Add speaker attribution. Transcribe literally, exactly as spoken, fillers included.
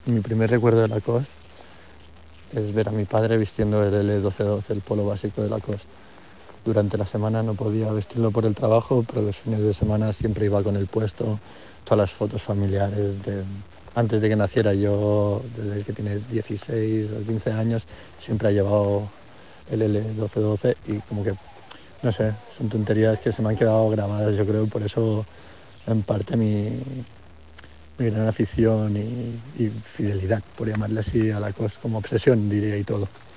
Speaker 1: Mi primer recuerdo de Lacoste es ver a mi padre vistiendo el L doce doce, el polo básico de Lacoste. Durante la semana no podía vestirlo por el trabajo, pero los fines de semana siempre iba con el puesto. Todas las fotos familiares de antes de que naciera yo, desde que tiene dieciséis o quince años, siempre ha llevado el L doce doce y como que, no sé, son tonterías que se me han quedado grabadas, yo creo, y por eso en parte mi, mi gran afición y, y fidelidad, por llamarle así, a la cosa, como obsesión, diría, y todo.